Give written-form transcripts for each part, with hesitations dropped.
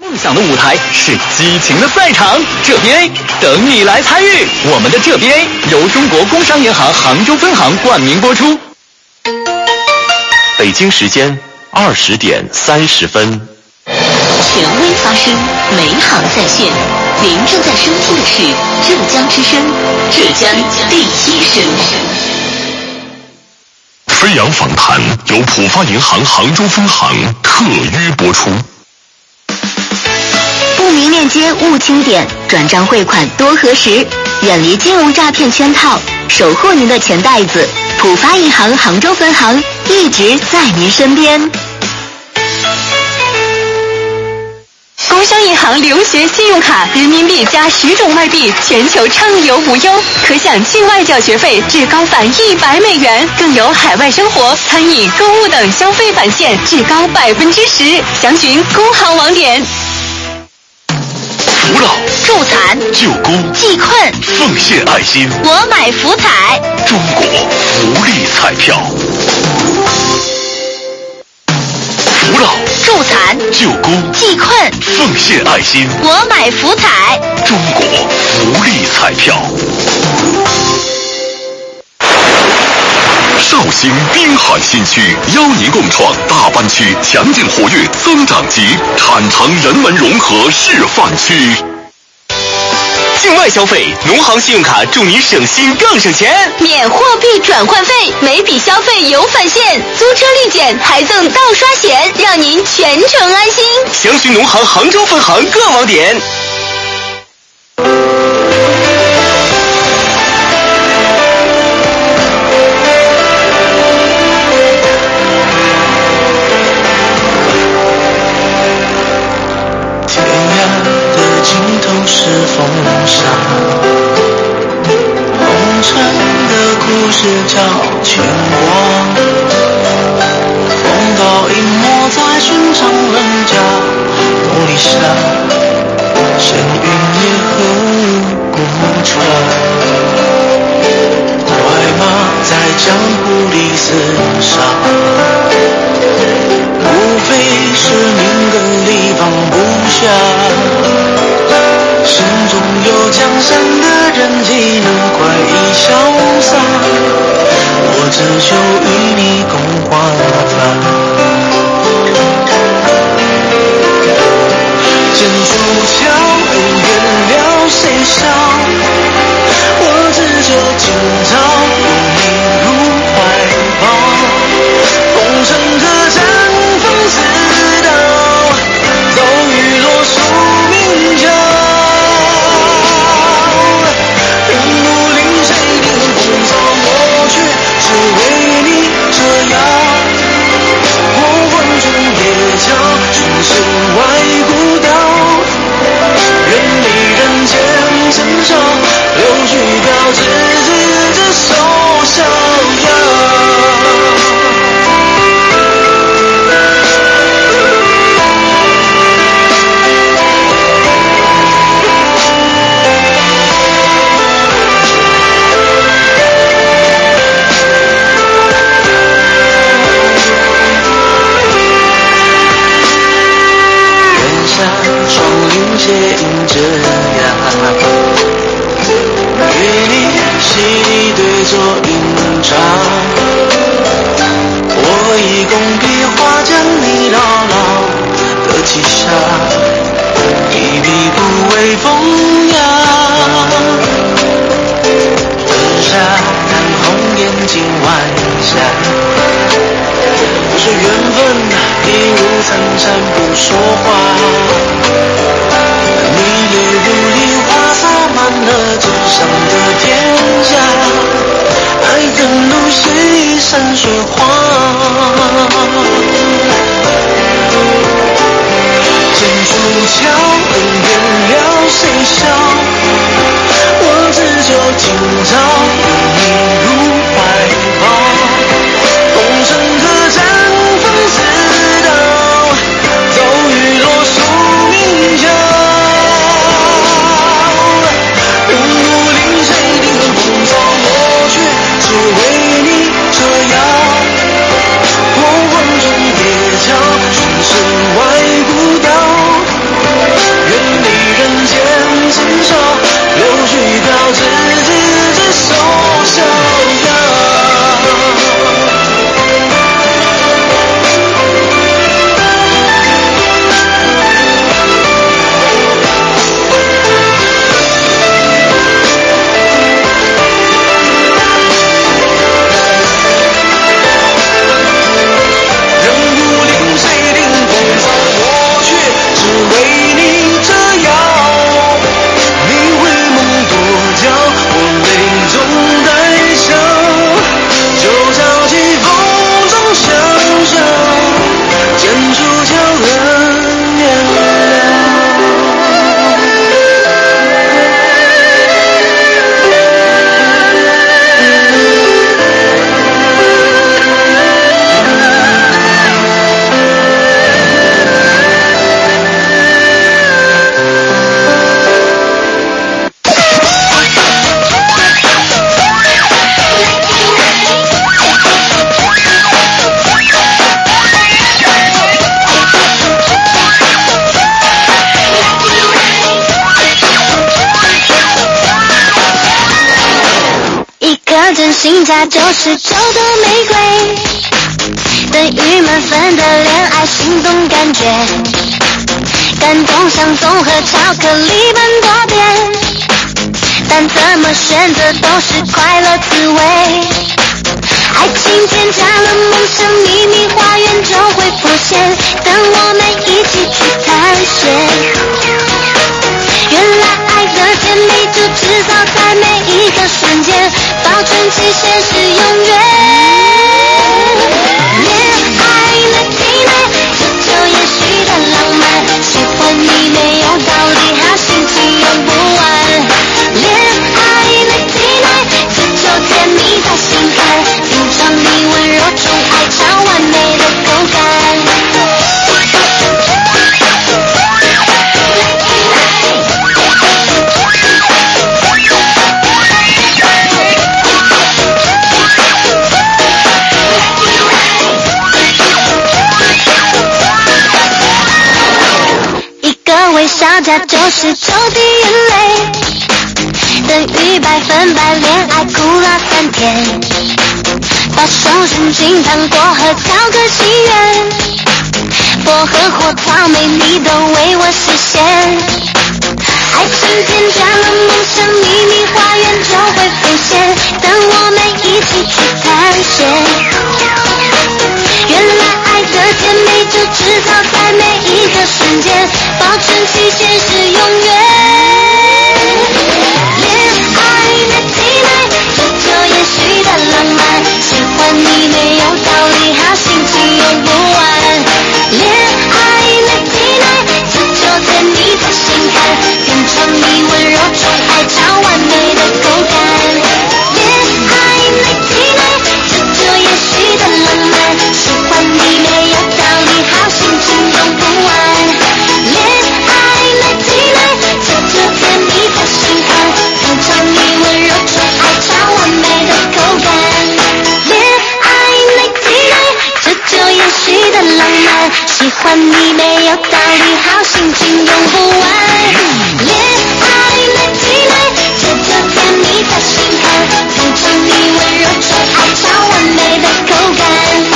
梦想的舞台是激情的赛场，浙 BA 等你来参与。我们的浙 BA 由中国工商银行杭州分行冠名播出。 北京时间20点30分。 权威发声，美好在线。您正在收听的是浙江之声，浙江第一声。 飞扬访谈由浦发银行杭州分行特约播出。 不明链接勿清点，转账汇款多核实，远离金融诈骗圈套，守护您的钱袋子。浦发银行杭州分行一直在您身边。工商银行留学信用卡，人民币加10种外币，全球畅游无忧，可享境外缴学费至高返100美元，更有海外生活、餐饮、购物等消费返现至高10%。详询工行网点。 扶老、 助残、 救孤、 济困、 奉献爱心， 我买福彩， 中国福利彩票。扶老、 助残、 救孤、 济困、 奉献爱心， 我买福彩， 中国福利彩票。绍兴滨海新区邀您共创大湾区强劲活跃增长极产城人文融合示范区。境外消费，农行信用卡祝你省心更省钱， 免货币转换费，每笔消费有返现，租车立减还赠盗刷险，让您全程安心。 详询农行杭州分行各网点。 是风沙，红尘的故事叫牵挂，风刀隐没在寻常人家，玻璃下，闲云野鹤孤船，快马在江湖里厮杀，无非是命根里放不下。心中有江山的人岂能快意潇洒，我只求与你共华发。剑出鞘，恩怨了谁笑，我只求今朝拥你入怀抱，红尘客栈风似刀，走雨落宿命桥。只为你这样，黄昏中夜桥，寻世外古道，远离人间尘嚣，柳絮飘，执手逍遥。窗棂斜映着呀，与你席地对坐饮茶，我以工笔画将你牢牢的记下，一笔不为风雅。灯下看红颜尽晚霞，说缘分一如参禅不说话，你也如梨花洒满了纸上的天下，爱的路谁闪烁花，剑出鞘，恩怨了谁笑，我只求今朝拥你入怀抱，红尘客栈风似刀，走雨落宿命桥，云雾临谁定风骚我却只为你这样，黄昏中夜桥，寻世外古道， 评价99朵玫瑰，等于满分的恋爱心动感觉，感动像综合巧克力般多变，但怎么选择都是快乐滋味。爱情添加了梦想，秘密花园就会浮现，等我们一起去探险。原来爱的甜蜜就制造在每一个瞬间，保证期限是永远。恋爱Lucky Night，这就也许的浪漫，喜欢你没有道理，好心情用不完。恋爱Lucky Night，这就甜蜜在心坎，品尝你温柔宠爱超完美的口感。微笑加99滴眼泪，等于100%恋爱哭了3天，把手伸进糖果盒讨个心愿，薄荷或草莓你都为我实现。爱情添加了梦想，秘密花园就会浮现，等我们一起去探险。原来爱的甜美就制造在每一个瞬间，保证期限是永远。恋爱Lucky Night，这就也许的浪漫，喜欢你没有道理，好心情用不完。恋爱Lucky Night，这就甜蜜在心坎，品尝你温柔宠爱超完美的口感。恋爱Lucky Night，这就也许的浪漫，喜欢你没有道理，好心情用不完。恋爱Lucky Night，这就甜蜜在心坎，品尝你温柔宠爱超完美的口感。恋爱Lucky Night，这就也许的浪漫，喜欢你没有道理，好心情用不完。恋爱Lucky Night，这就甜蜜在心坎，品尝你温柔宠爱超完美的口感。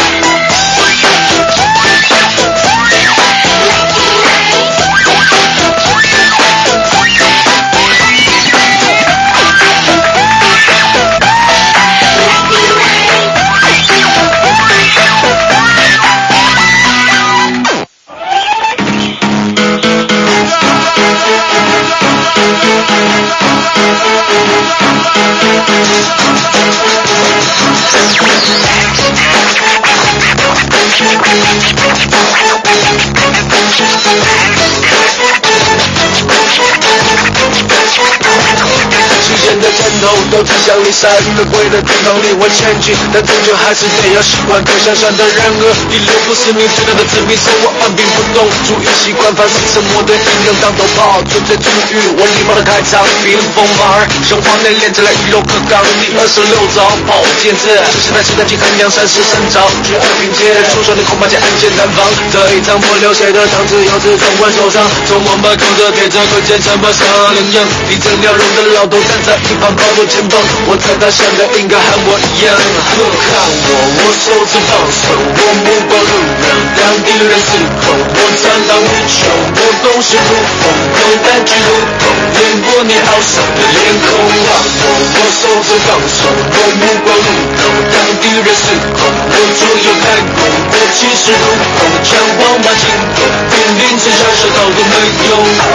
都指向你3个鬼的地方，令我前进，但终究还是得要喜欢各相像的人儿。第6不是名，质量的致命，生活按兵不动，注意习惯，凡是沉默的音量当头炮，嘴嘴注语，我礼貌的开场，冰封马儿，胸怀内敛着来鱼肉可刚，第26招宝剑子，这时代时代去衡量山势生长，绝二并肩，出手的恐怕将暗箭难防，这一场不流血的场子，有志总会受伤，从王牌扣着铁着棍剑什么杀两样，地震了容的老头站在一旁抱住前方，我猜他想的应该和我一样。看我手指放手，我目光路人，让敌人失控，我zan荡无穷，我攻势如风，口淡巨如风，碾过你傲上的脸孔。看我手指放手，我目光路人，让敌人失控，我左右开弓，我气势如虹，枪光把惊动，兵临之下射到都没用。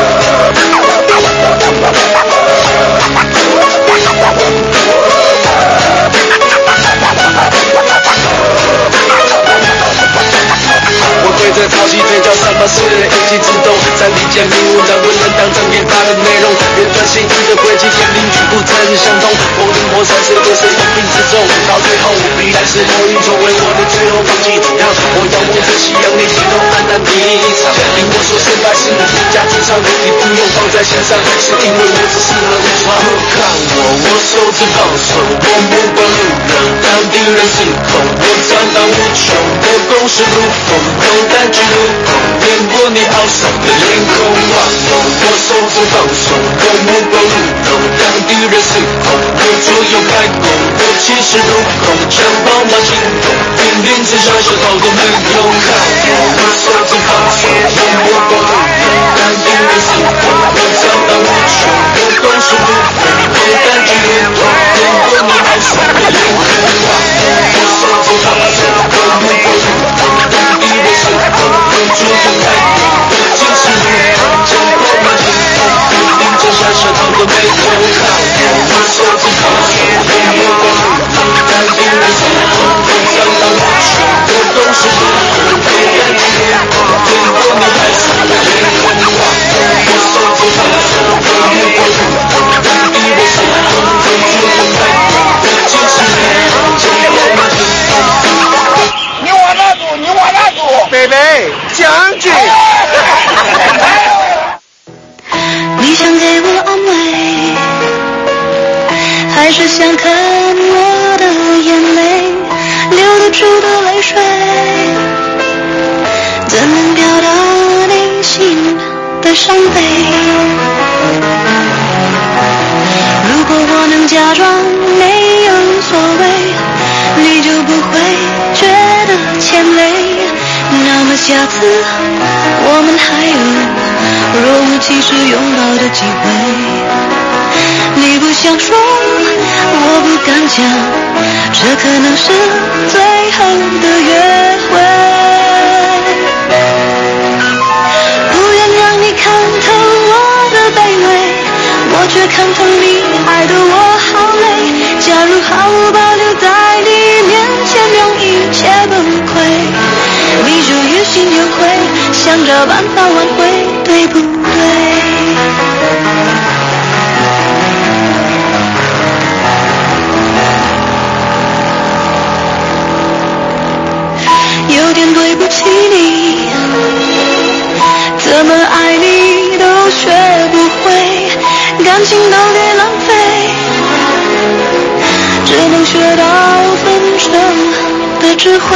我对着潮汐对叫什么是一击自动，在理解迷雾能不能当真给他的内容，远端心意的轨迹天灵举不曾相同，我灵活闪烁都是生命之中，到最后必然是后运成为我的最后放弃怎样，我要望着夕阳你心中暗淡的一场，听我说失败是你家之长，你不用放在心上，是因为我只适合无常。看我手指放手，我目光路人，让敌人失控，我zan荡无穷，我攻势如风，口淡巨如风，碾过你傲上的脸孔。看我手指放手，我目光路人，让敌人失控，我左右开弓，我气势十路口，枪炮马行动，命令之下是逃都没用。我手机放手，让我保护，但因为心痛，我想当英雄。我都是路口，我感觉流痛，如果你还是我灵魂。我手机放手，我不保护，但因为心痛，我主动开口。我就是路口，枪炮马行动，命令之下是逃都没用。我手机放手，让我保护，但因为心痛，我想当英雄。我都是路口，我感觉流痛，如果你还是我灵魂。我手机放手，我不保护，但因为心痛，我主动开口。我就是路口，枪炮马行动。 你往哪走？你往哪走？ 贝贝，将军。 你想给我安慰，还是想看我的眼泪，留得住的泪水，怎能表达你心的伤悲？如果我能假装没有所谓，你就不会觉得牵累。那么下次我们还有若无其事拥抱的机会。你不想说，我不敢讲，这可能是最后的约会。不愿让你看透我的卑微，我却看透你爱得我好累。假如毫无保留在你面前让一切崩溃，你就于心有愧，想找办法挽回，对不对？有点对不起你，怎么爱你都学不会，感情都别浪费，只能学到分手的智慧。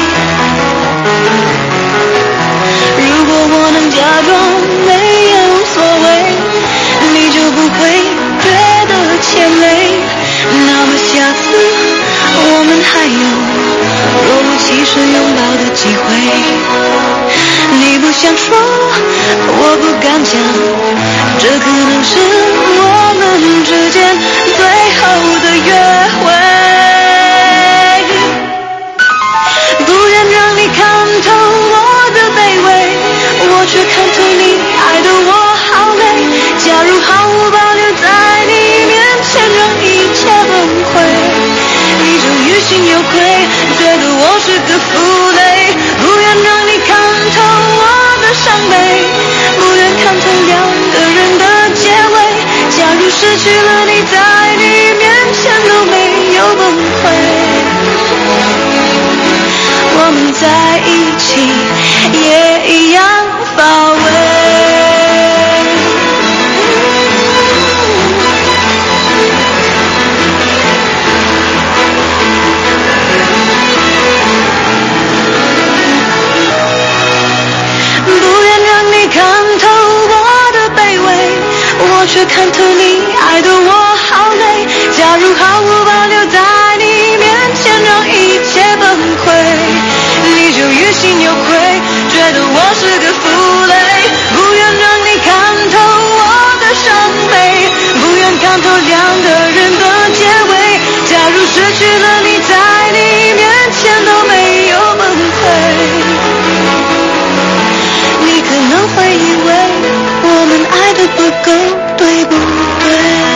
如果我能假装没有所谓，你就不会觉得牵累。那么下次我们还有若无其事拥抱的机会。你不想说，我不敢讲，这可能是我们之间最后的约会。不愿让你看透我的卑微，我却看透你爱得我好累。假如毫无保留在你面前让一切崩溃，你就于心有愧，觉得我是个负累。不愿让你看透我的伤悲，不愿看透两个人的结尾。假如失去了你，在你面前都没有崩溃，我们在一起也一样乏味。不愿让你看透我的卑微，我却看透你爱得我好累。假如毫无保留在你面前让一切崩溃，你就于心有愧，觉得我是个负累。不愿让你看透我的伤悲，不愿看透两个人的结尾。假如失去了你，在你面前都没有崩溃，你可能会以为我们爱得不够，对不对？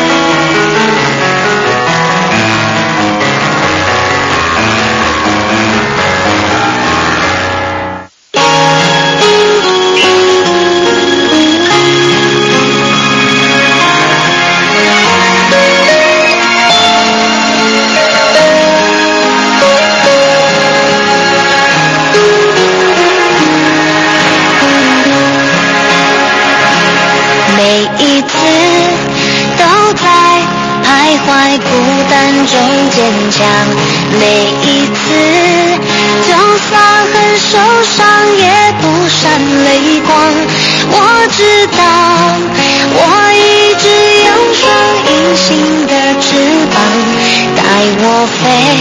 每一次都在徘徊孤单中坚强，每一次就算很受伤也不闪泪光。我知道我一直有双隐形的翅膀，带我飞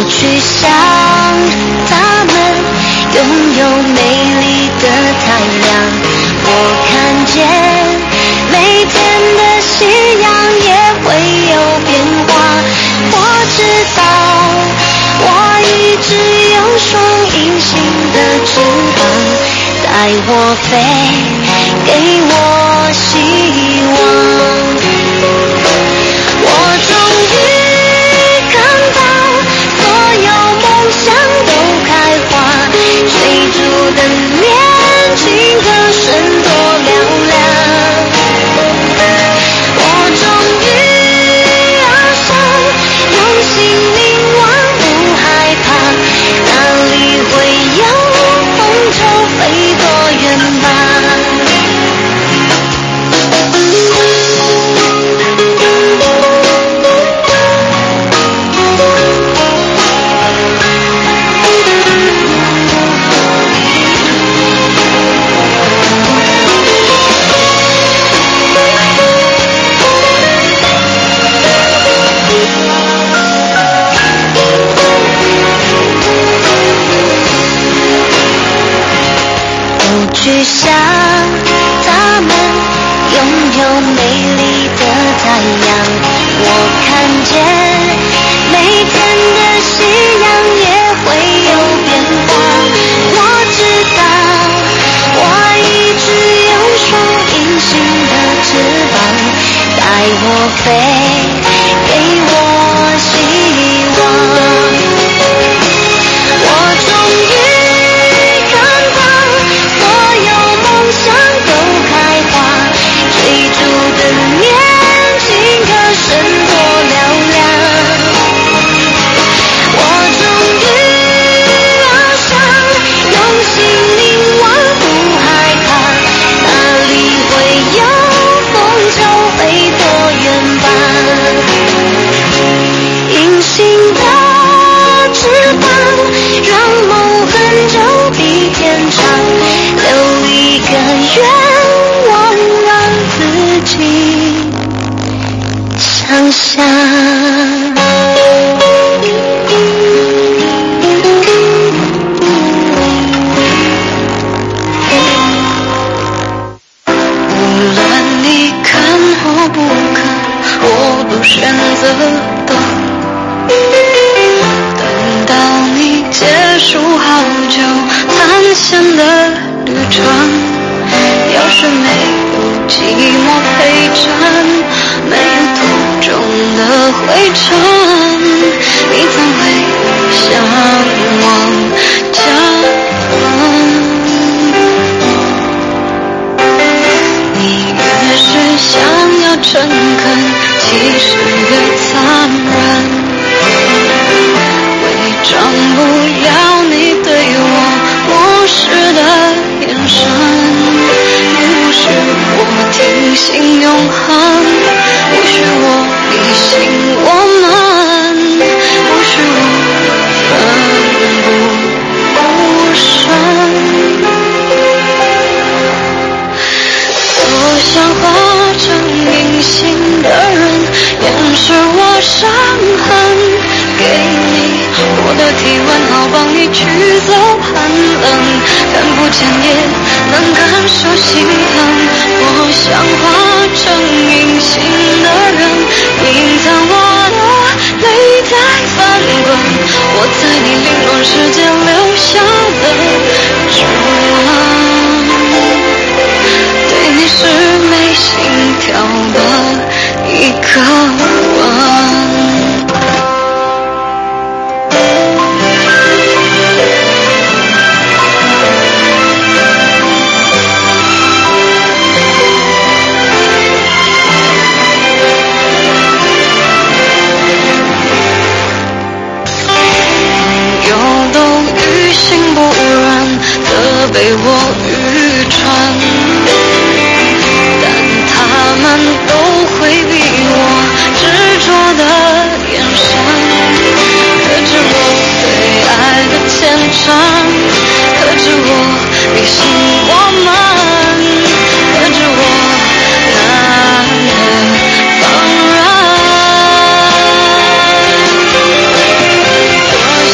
去想他们拥有美丽的太阳，我看见每天的夕阳也会有变化。我知道我一直有双隐形的翅膀，带我飞，给我希望。我终于看到所有梦想都开花，追逐的年轻歌声多嘹亮。我终于翱翔，用心灵望，不害怕，哪里会有风就飞多远吧。去想他们拥有美丽的太阳，我看见每天的夕阳也会有变化。我知道我一直有双隐形的翅膀，带我飞，给我希望。我终于看到所有梦想都开花，追逐的年轻歌声多嘹亮。我终于翱翔，用心灵望，不害怕，哪里会有风就飞多远吧。隐形的翅膀，让梦很久比天长，留一个愿望让自己想象。无论你看或不看，我都选择等，等到你结束好久探险的旅程。要是没有寂寞陪衬，没有途中的灰尘，你怎会向往家门？你越是想要诚恳，其实越残忍。伪装不了你对我漠视的眼神。不是我听信永恒，不是我迷信我们，不是我奋不顾身。多想化成隐形的人，掩饰我伤痕，给你我的体温，好帮你驱走寒冷，看不见也能感受心疼。我想化成隐形的人，隐藏我的泪在翻滚，我在你凌乱世界留下的指纹，对你是没心跳的一个吻。心不软的被我愚蠢，但他们都回避我执着的眼神，可知我对爱的虔诚，可知我迷信我们，可知我难得放任。多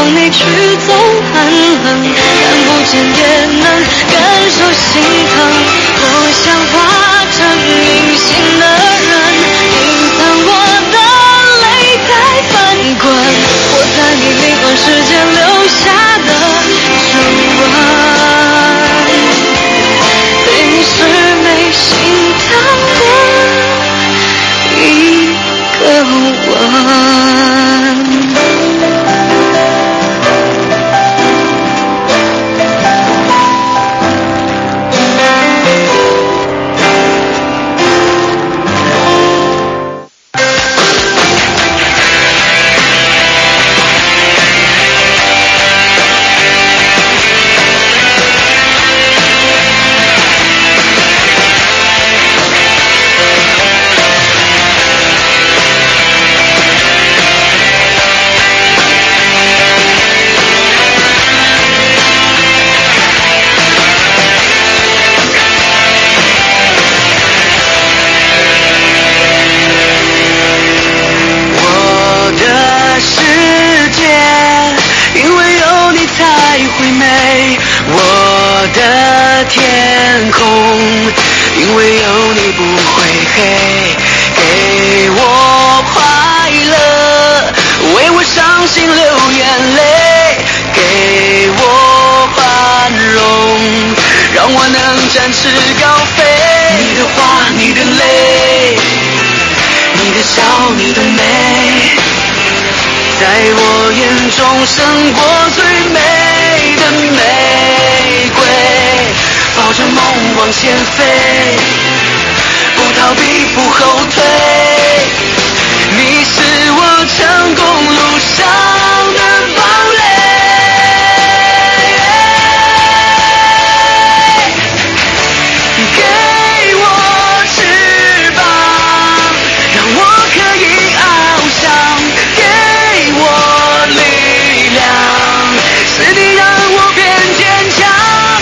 望你去走寒冷，看不见也能感受心疼。我想化成隐形的人，隐藏我的泪在翻滚，活在你灵魂世界留下的皱纹，淋湿没心跳的一个吻。 天空，因为有你不会黑，给我快乐，为我伤心流眼泪，给我宽容，让我能展翅高飞。你的话，你的泪，你的笑，你的美，在我眼中胜过最美的玫瑰。抱着梦往前飞，不逃避不后退，你是我成功路上的堡垒。给我翅膀，让我可以翱翔，给我力量，是你让我变坚强，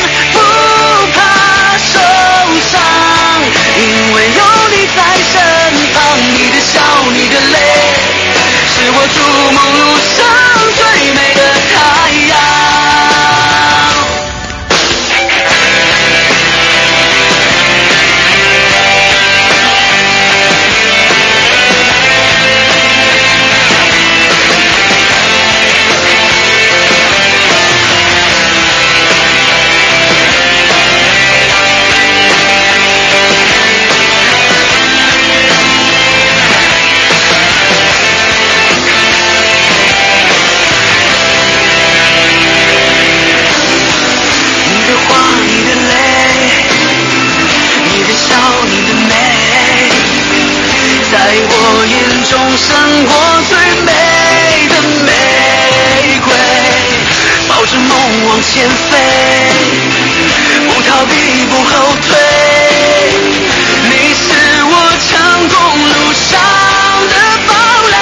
因为有你在身旁，你的笑，你的泪，是我筑梦路上最美的太阳。在我眼中胜过最美的玫瑰，抱着梦往前飞，不逃避不后退，你是我成功路上的堡垒。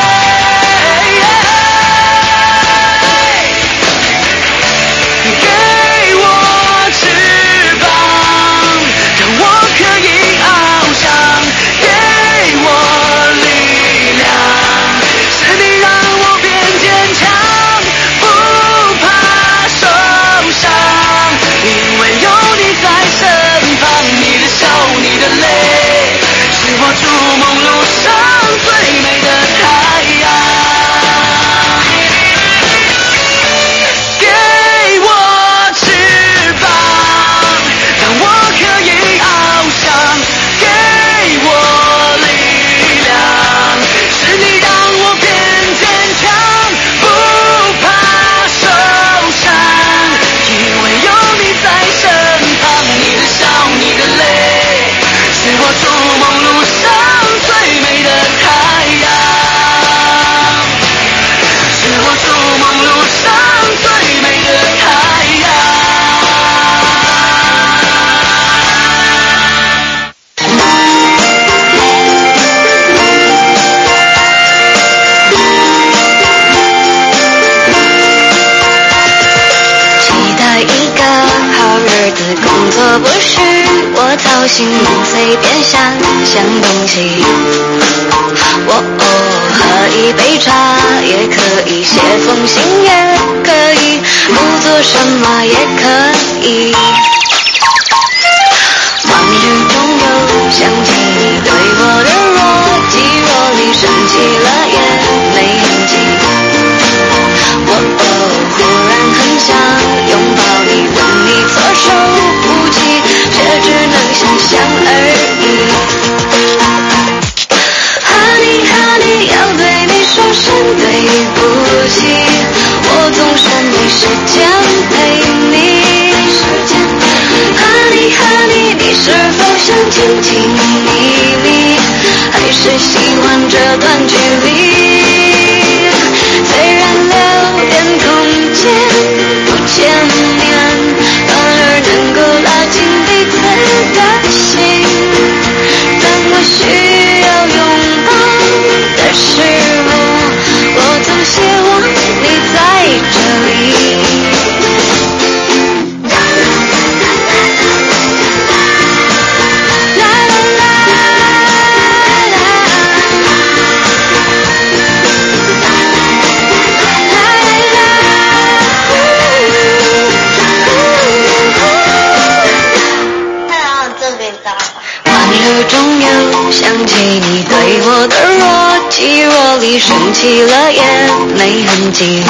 给我翅膀，让我可以翱翔，给我力量，是你让我变坚强，不怕受伤，因为有你在身好心随便想想东西。喝一杯茶也可以，写封信也可以，不做什么也可以。往日中又想起你对我的若即若离，生气了也没痕迹。忽然很想拥抱你，问你措手不及，却只能想象而已。Honey， 要对你说声对不起，我总是没时间陪你。Honey， 你是否想紧紧密密，还是喜欢这段距离？虽然留点空间不见面，反而能够拉近彼此的心。当我需要拥抱的时候，我总希望你在这里。终又想起你对我的若即若离，生气了也没痕迹。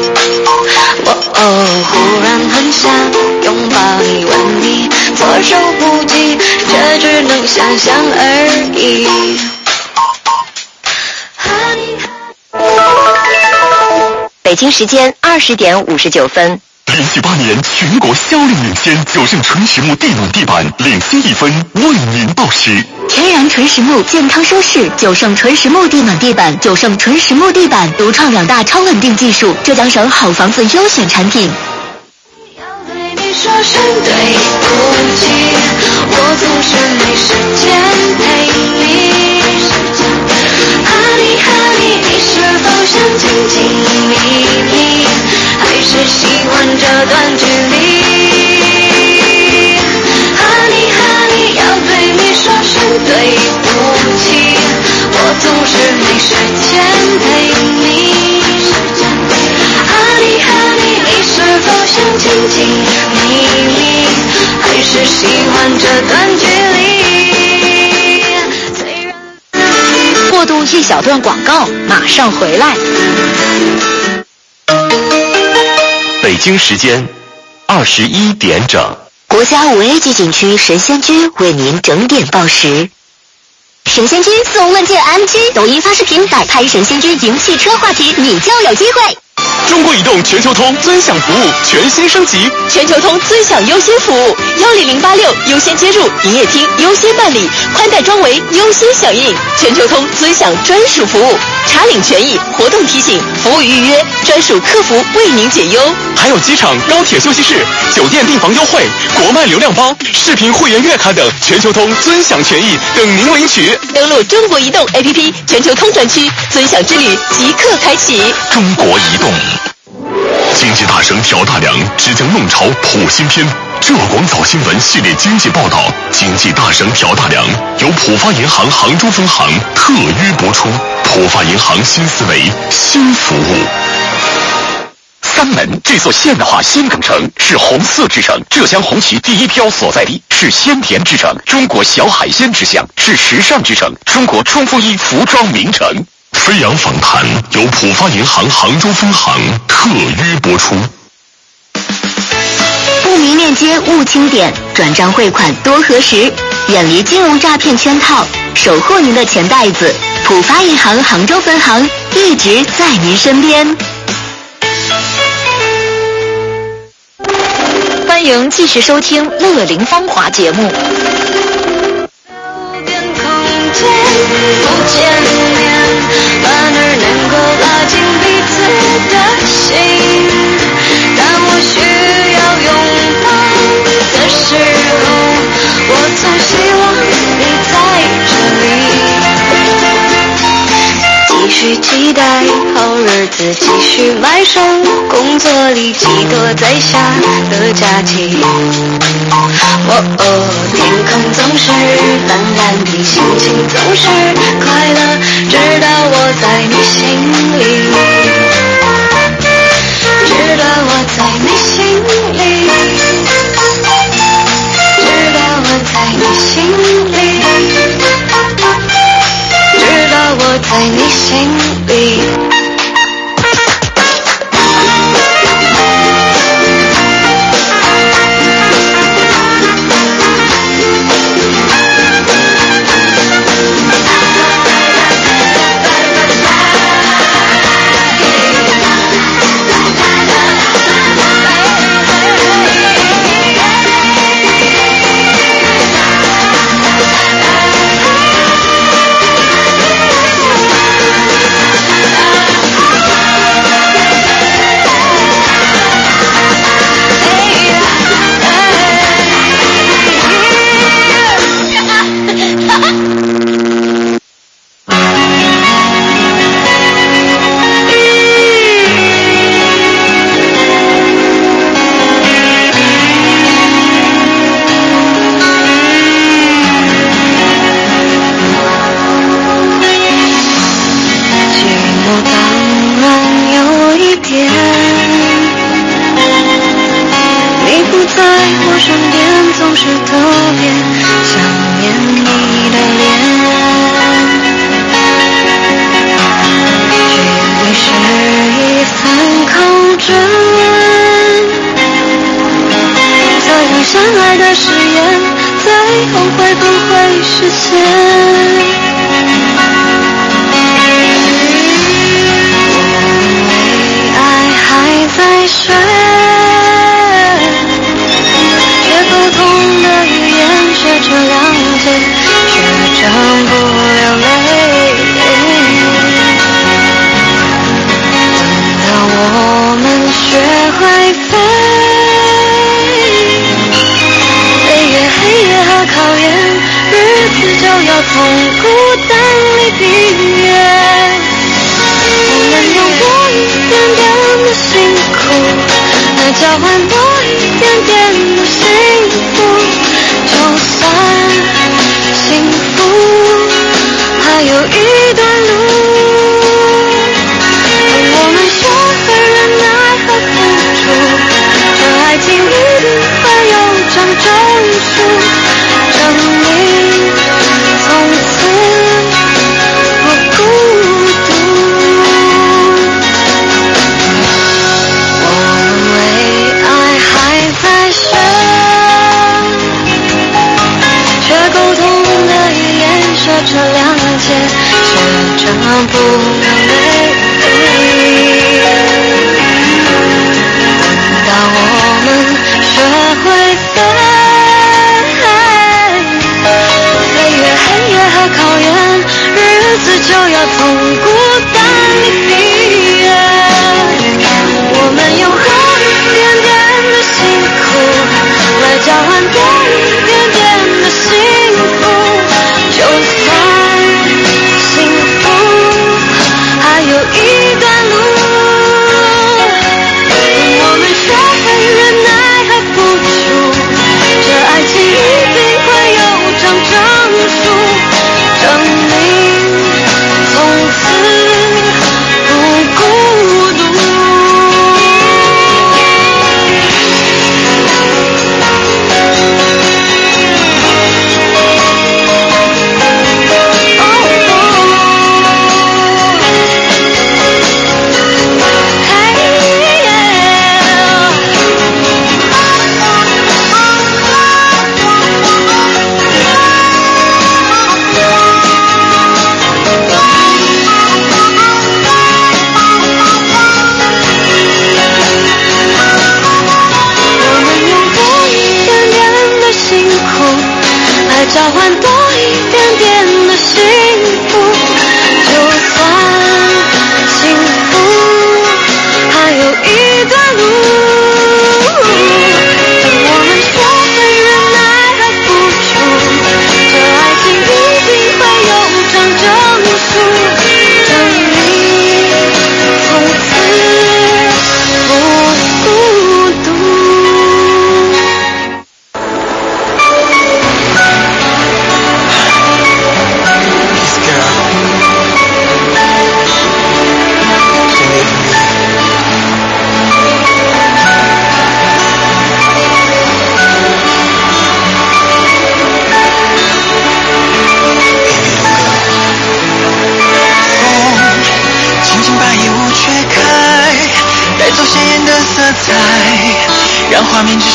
忽然很想拥抱你，问你措手不及，却只能想象而已。 北京时间20点59分。 连续8年全国销量领先，9胜纯实木地暖地板领先1分，为您报时。 天然纯实木，健康舒适，9胜纯实木地暖地板，9胜纯实木地板独创2大超稳定技术，浙江省好房子优选产品。 要对你说声对不起，我总是没时间陪你。Honey， 你是否想紧紧密密，还是喜欢这段距离？Honey， 要对你说声对不起，我总是没时间陪你。Honey， 你是否想紧紧密密，还是喜欢这段距离？ 过渡一小段广告，马上回来。 北京时间21点整。 国家5A 级景区神仙居为您整点报时。神仙居送问界 MG， 抖音发视频摆拍神仙居赢汽车话题，你就有机会。 中国移动全球通尊享服务全新升级， 全球通尊享优先服务，10086优先接入，营业厅优先办理，宽带装维优先响应。全球通尊享专属服务，查领权益、活动提醒、服务预约，专属客服为您解忧。 还有机场、高铁休息室、酒店订房优惠、国漫流量包、视频会员月卡等，全球通尊享权益等您领取。 登录中国移动 APP 全球通专区，尊享之旅即刻开启。 中国移动。经济大省挑大梁，只将弄潮普新篇。浙广早新闻系列经济报道《经济大省挑大梁》由浦发银行杭州分行特约播出。浦发银行新思维，新服务。 三门这座现代化新港城是红色之城，浙江红旗第一标所在地，是鲜甜之城，中国小海鲜之乡，是时尚之城，中国冲锋衣服装名城。 飞扬访谈由浦发银行杭州分行特约播出。 不明链接勿清点，转账汇款多核实，远离金融诈骗圈套，守护您的钱袋子。浦发银行杭州分行一直在您身边。欢迎继续收听《乐龄芳华》节目。 不见面，反而能够拉近彼此的心。当我需要拥抱的时候，我总希望你在这里。继续期待好日子，继续埋首工作里，几个在下的假期。天空总是淡淡的，心情总是快乐，直到我在你心里，直到我在你心里，直到我在你心里，直到我在你心里。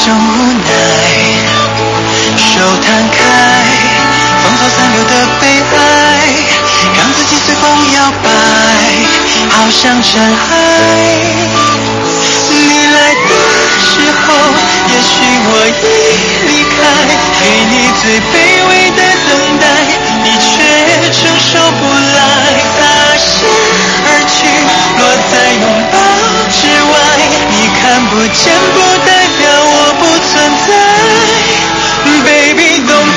种无奈，手摊开，风草残留的悲哀，让自己随风摇摆，好像尘埃。你来的时候，也许我已离开，给你最卑微的等待，你却承受不来，擦身而去，落在拥抱之外。你看不见不代表我不存在 ，Baby don't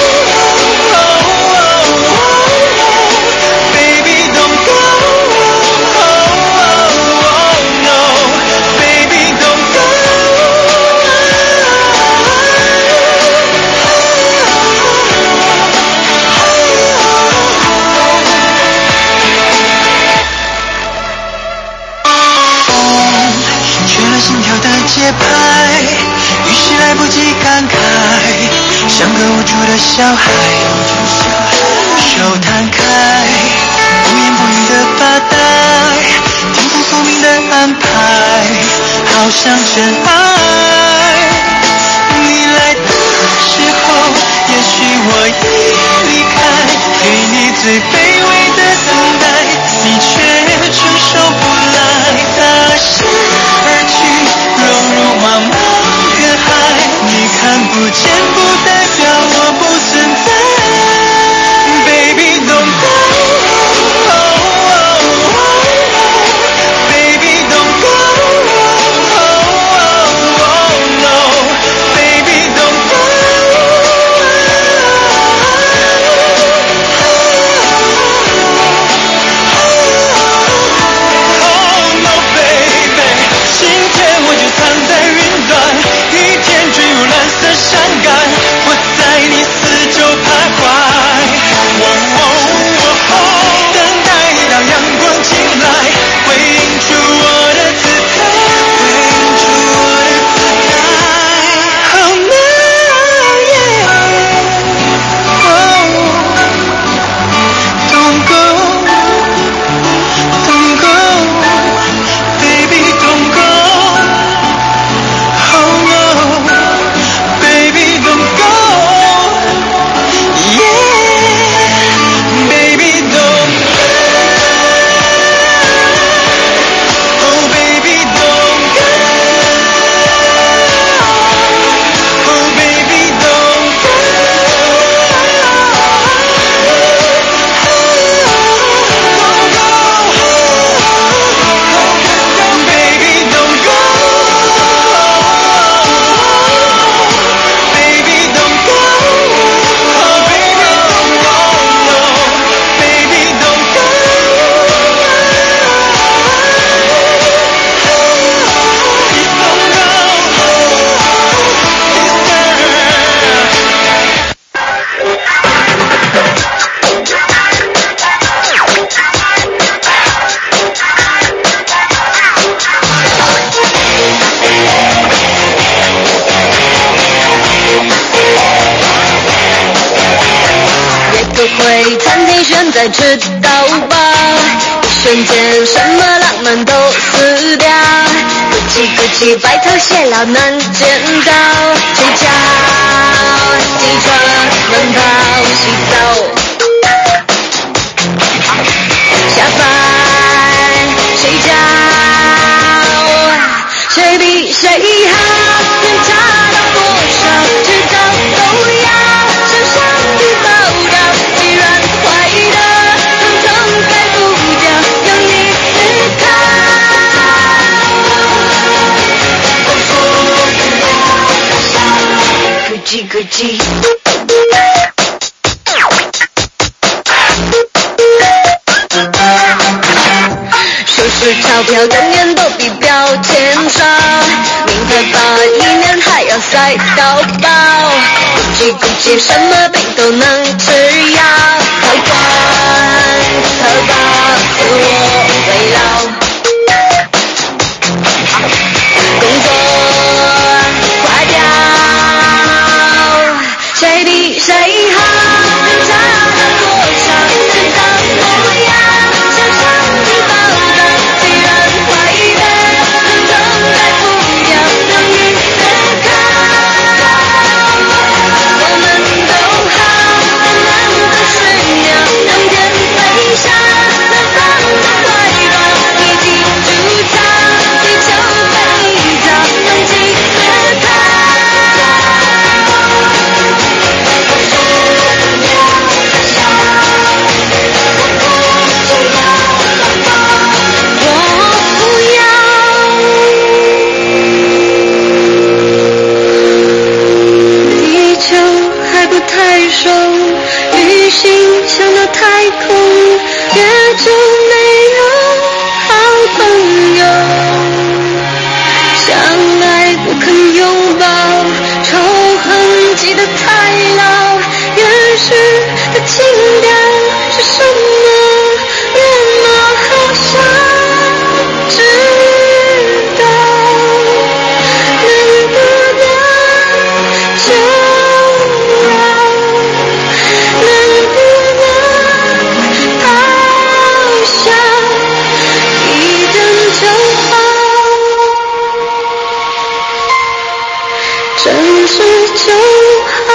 go。Baby don't go, no. Baby don't go. 缺了心跳的节拍，于是来不及感慨，像个无助的小孩，手摊开，不言不语的发呆，听从宿命的安排，好像真爱。你来的时候，也许我已离开，给你最卑微的等待，你却承受不来，擦身而去，融入茫茫人海。你看不见不代表我不存在 ，Baby don't go。Baby don't go, no. Baby don't go. Oh no baby， 今天我就藏在云端，一天坠入蓝色山岗，我在你四周徘徊。等待让阳光进来，会映出我的姿态，Oh no, yeah. Don't go, don't go, baby don't go. Oh no, baby don't go. Yeah, baby don't go. Oh baby don't go. Oh baby don't go. Baby don't go. Baby don't go. Oh baby don't go. No. Baby don't go. Please don't go. 也不会餐厅现在知道吧？一瞬间什么浪漫都死掉，Gucci 白头偕老难见到，睡觉、起床、奔跑、洗澡，下班、睡觉，谁比谁好？能差到多少？迟早都要向上帝报道。既然坏的统统改不掉，用你思考。Gucci。收拾钞票永远都比标签少，名牌包一年还要塞到爆，Gucci 什么病都能吃药，好管好吧，自我围绕，工作快掉，谁比谁好？能差到多少？知道模样，向上帝报道。既然坏的统统改不掉，能预思考。 心想到太空，越久没有好朋友，相爱不肯拥抱，仇恨记得太牢，原始的情调是什么？越闹好想知道，能不能就让，能不能好想一等就好，真挚就好。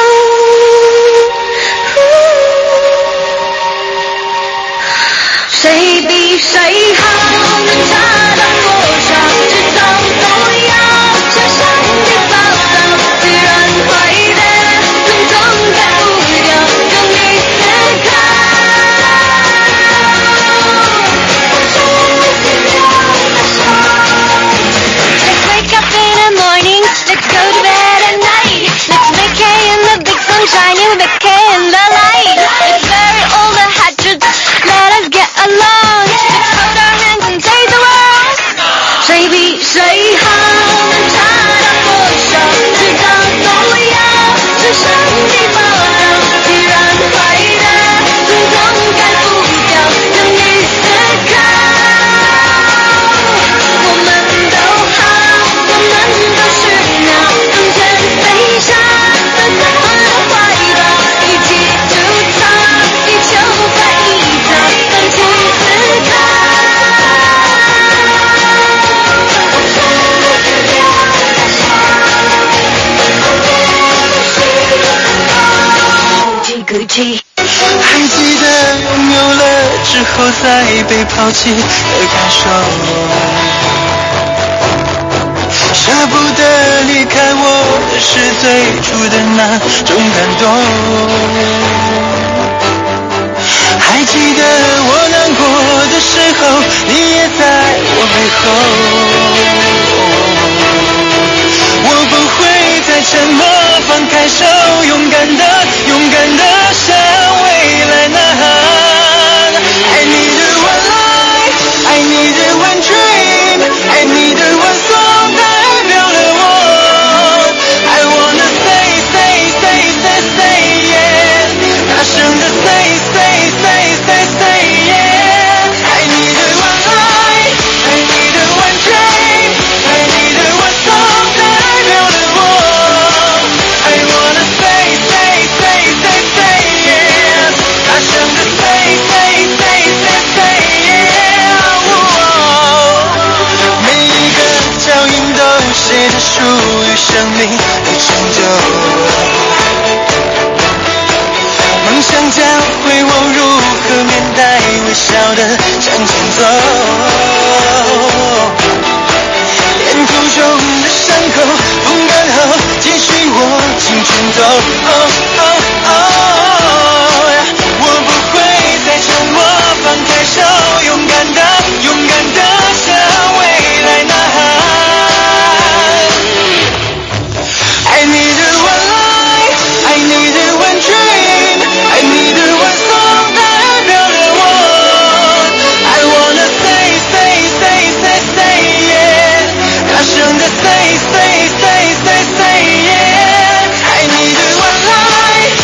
谁比谁好，能差到多少？迟早都要向上帝报道。虽然坏的总改不掉，用力思考。Let's wake up in the morning, let's go to bed at night. Let's make hay in the big sunshine, in the hay in the light. Let's bury all the hatchets, let us get along. Let's hold our hands and save the world. 谁比谁好，能差到多少？迟早都要向上帝报道。既然坏的总改不掉，用力思考。我们都好，我们都是鸟，向前飞翔，在大的怀抱，一起筑巢，地球快一早，放弃思考。Gucci， 还记得拥有了之后再被抛弃的感受，舍不得离开我的是最初的那种感动。还记得我难过的时候，你也在我背后。我不会再沉默，放开手，勇敢的向未来呐喊。I need one life, I need one dream, I need one song， 代表了我。I wanna say yeah， 大声的say yeah。I need one life, I need one dream, I need one song， 代表了我。I wanna say yeah， 大声的say yeah。每一个脚印都写着属于生命的成就，梦想教会我如何面带微笑的向前走，沿途中的伤口风干后，继续我青春走。我不会再沉默，放开手，勇敢的向未来呐喊。I need one life, I need one dream, I need one song， 代表了我。I wanna say yeah， 大声的say yeah。I need one life,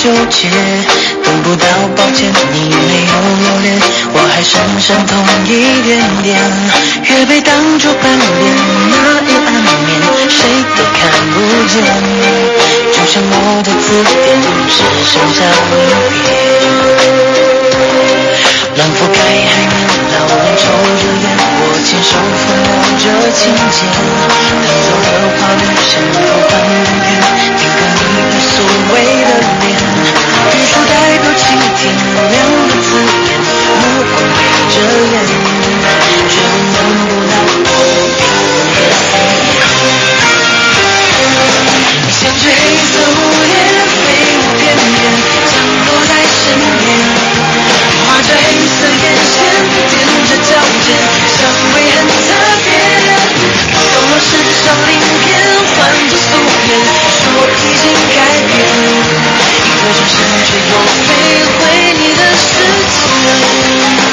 纠结，等不到抱歉你没有留恋，我还深深痛一点点，越被当作扮演，那一暗面谁都看不见，就像我的字典只剩下吻别，乱覆盖海面，老人抽着烟，我亲手抚摸着琴键，弹奏的花语像偷换影片，定格你的所谓的脸，语速带多轻天亮的字眼，目光闭着眼，却闻不到我冰冷的思念，像只黑色蝴蝶飞舞翩翩，降落在身边，画着黑色眼线，踮着脚尖，香味很特别，送我身上鳞片，换着素颜，说已经改变，一个转身却又飞回你的视线。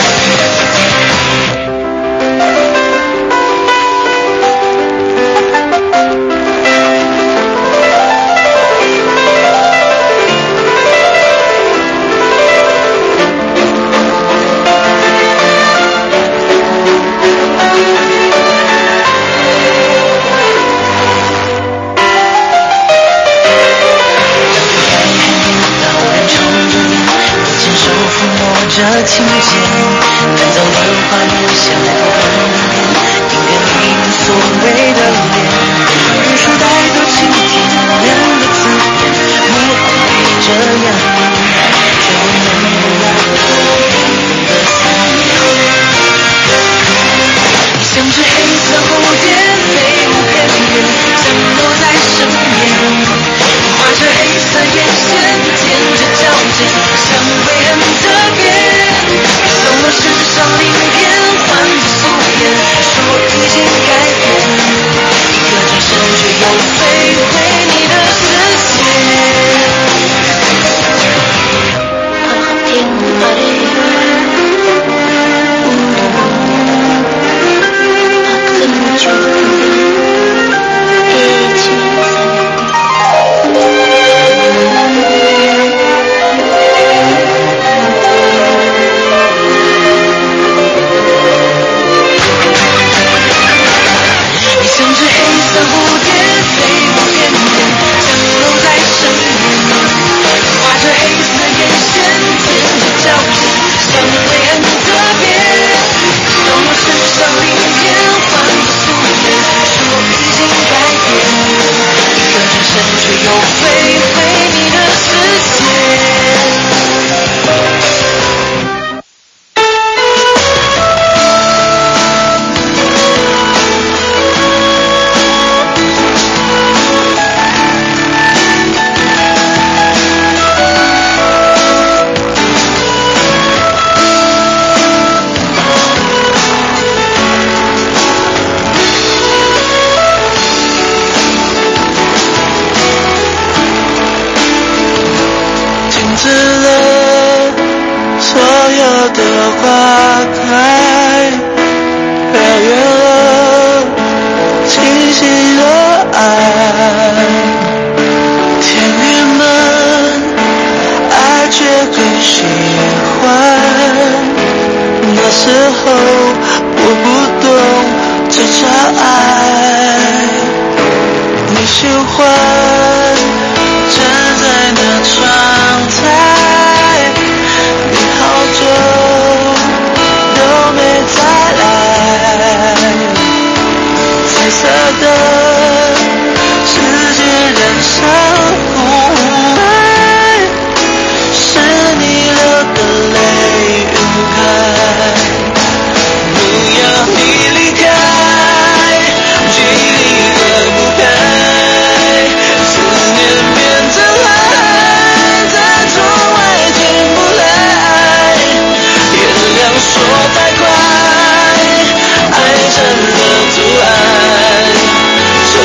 这情节，弹奏的花语像偷换影片，定格你们所谓的脸，语速带多轻天亮的字眼，目光闭着眼，却闻不到我冰冷的思念，像只黑色蝴蝶飞舞翩翩，降落在身边，画着黑色眼线，踮着脚尖，香味很特别，送我身上鳞片，换着素颜，说已经改变，一个转身却又飞回你的视线。 说太快，爱真的阻碍。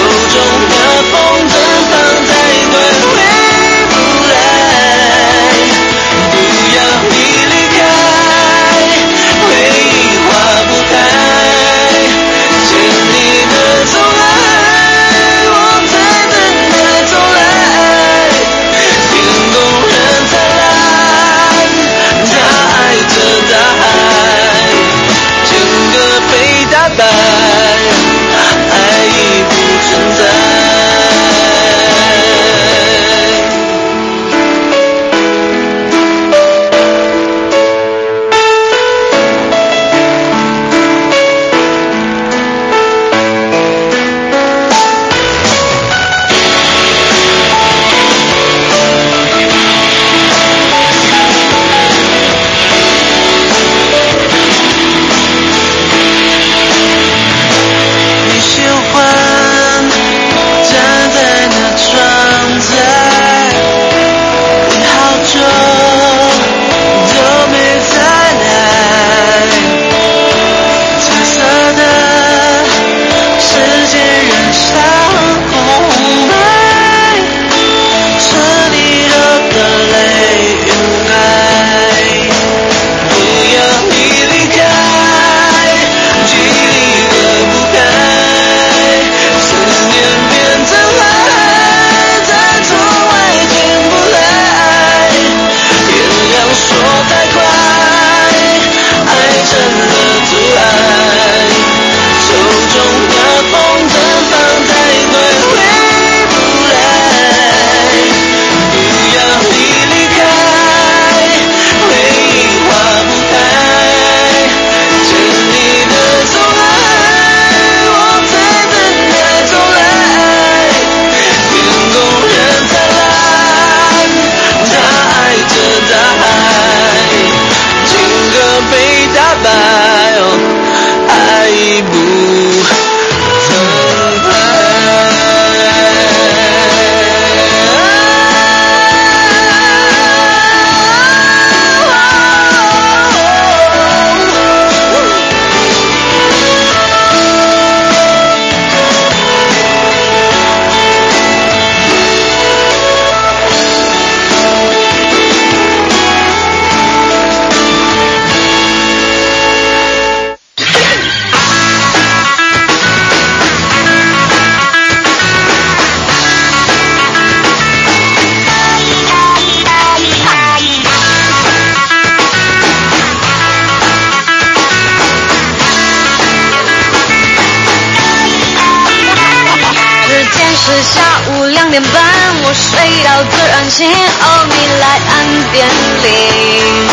次下午2点半，我睡到自然醒，哦，你来按电铃。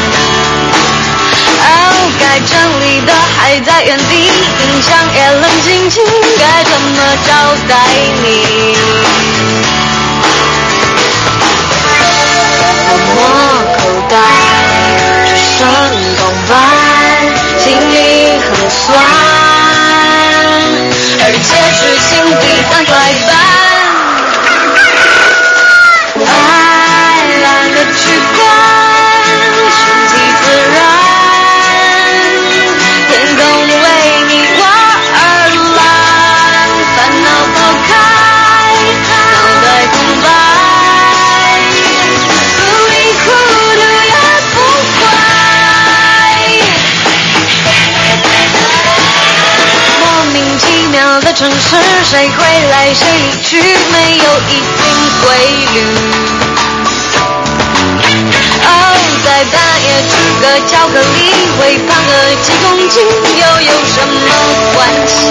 哦，该整理的还在原地，冰箱也冷清清，该怎么招待你？我摸口袋，只剩铜板，心里很酸，而且是心底3块半。爱懒得去管，顺其自然。天空为你我而蓝，烦恼抛开，脑袋空白，不理糊涂也不怪。莫名其妙的城市，谁会来谁离去，没有一定规律。在半夜吃个巧克力，会胖个几公斤，又有什么关系？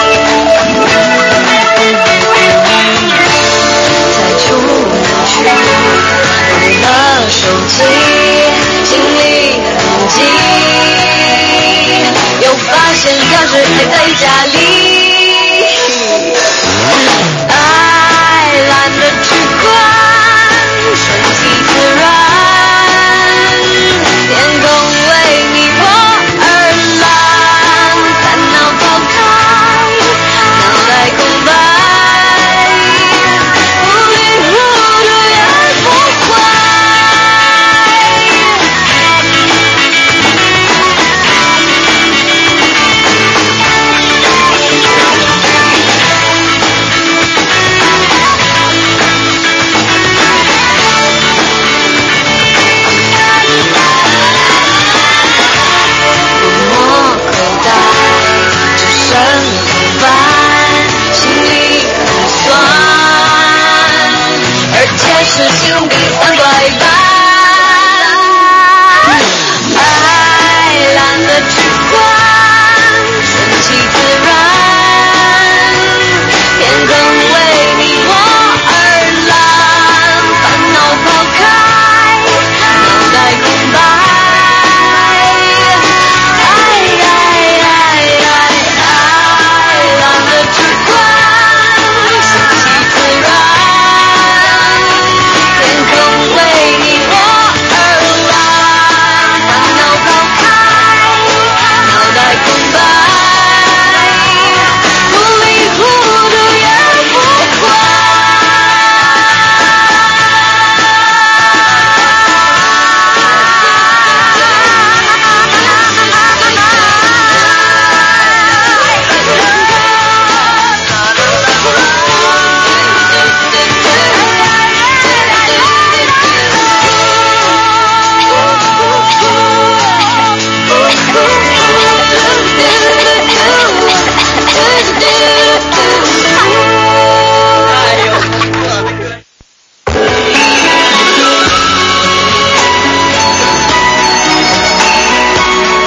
再出门去，忘了手机，心里很急，又发现钥匙还在家里。